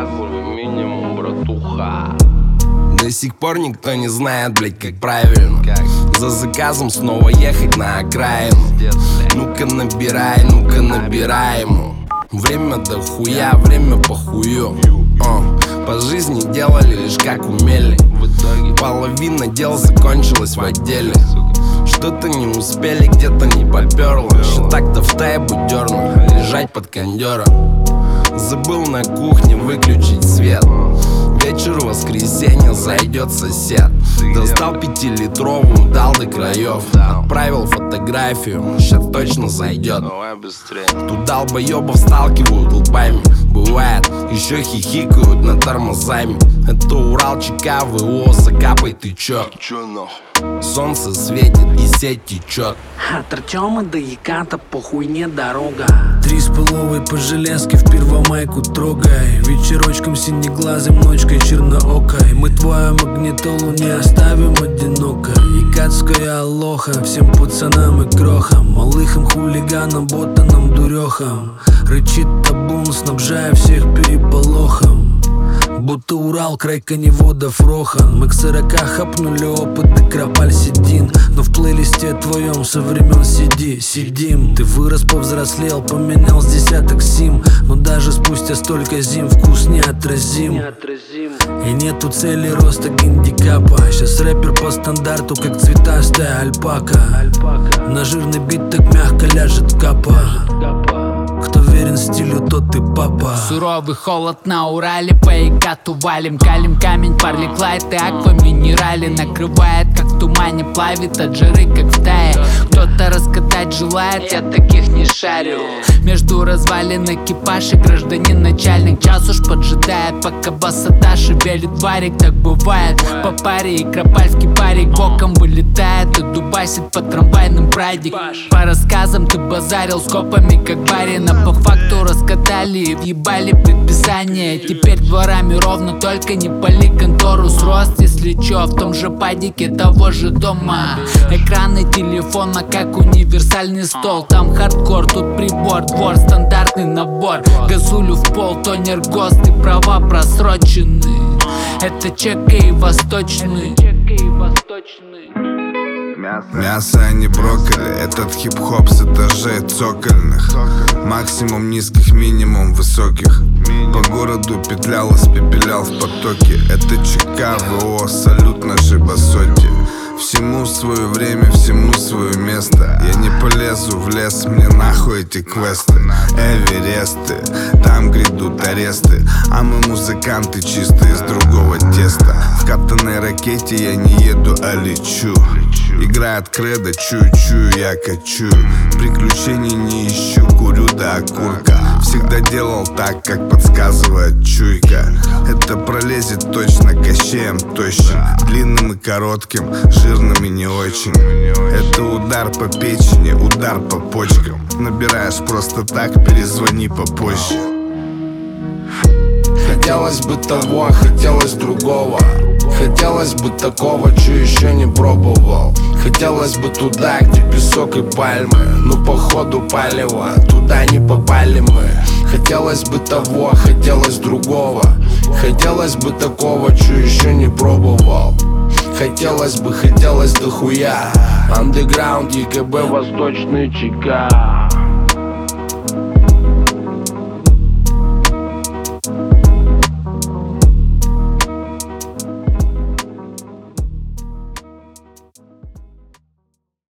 базовый минимум, братуха. До сих пор никто не знает, блять, как правильно. За заказом снова ехать на окраину. Ну-ка набирай, ну-ка набирай ему. Время до хуя, время по хую. По жизни делали лишь как умели. В итоге половина дел закончилась в отделе. Что-то не успели, где-то не поперло. Еще так-то в тайбу дернул, лежать под кондером. Забыл на кухне выключить свет. Вечер воскресенья, зайдет сосед. Достал 5-литровую, дал до краев. Отправил фотографию, щас точно зайдет. Тут долбоебов сталкивают лбами. Бывает, еще хихикают над тормозами. Это Урал, ЧК, ВО, закапай, ты чё? Солнце светит и сеть течет. От Артема до Еката по хуйне дорога. 3,5 по железке в Первомайку трогай. Вечерочком синеглазым, ночкой черноокой. Мы твою магнитолу не оставим одиноко. Екатская алоха всем пацанам и крохам. Малыхам, хулиганам, ботанам, дурехам. Рычит табун, снабжая всех переполохом. Будто Урал, край коневодов Рохан. Мы к 40 хапнули опыт и кропаль седин. Но в плейлисте твоем со времен сидим. Ты вырос, повзрослел, поменял с десяток сим. Но даже спустя столько зим вкус неотразим. И нету цели роста гандикапа. Сейчас рэпер по стандарту, как цветастая альпака. На жирный бит так мягко ляжет капа. Кто верен стилю, тот и папа. Суровый холод на Урале, по Екату валим. Калим камень, парлик лайт и аква минерали. Накрывает, как в тумане, плавит от жары, как в тае. Кто-то раскатать желает, я таких не шарю. Между развалин экипаж и гражданин начальник. Час уж поджидает, пока басата шевелит варик. Так бывает, по паре и кропальский парик боком вылетает и дубасит по трамвайным прадик. По рассказам ты базарил скопами, как барин. А по факту раскатали и въебали предписание. Теперь дворами ровно, только не пали контору. Срост, если чё, в том же падике того же дома. Экраны телефона, как универсальный стол. Там хардкор, тут прибор, двор, стандартный набор. Газулю в пол, тонер, ГОСТ и права просрочены. Это ЧК и восточный. Мясо, а не брокколи. Этот хип-хоп с этажей цокольных. Максимум низких, минимум высоких. По городу петлял, испепелял в потоке. Это ЧК, ВО, салют нашей басоте. Всему свое время, всему свое место. Я не полезу в лес, мне нахуй эти квесты. Эвересты, там грядут аресты. А мы музыканты чисто из другого теста. В катанной ракете я не еду, а лечу. Играет кредо, чую, я качу. Приключений не ищу, курю до окурка. Всегда делал так, как подсказывает чуйка. Это пролезет точно кощеем тощим. Длинным и коротким, жирным и не очень. Это удар по печени, удар по почкам. Набираешь просто так, перезвони попозже. Хотелось бы того, хотелось другого. Хотелось бы такого, чё еще не пробовал. Хотелось бы туда, где песок и пальмы. Но походу палево, туда не попали мы. Хотелось бы того, хотелось другого. Хотелось бы такого, чё еще не пробовал. Хотелось бы, хотелось дохуя. Андеграунд, ЕКБ, восточный ЧК.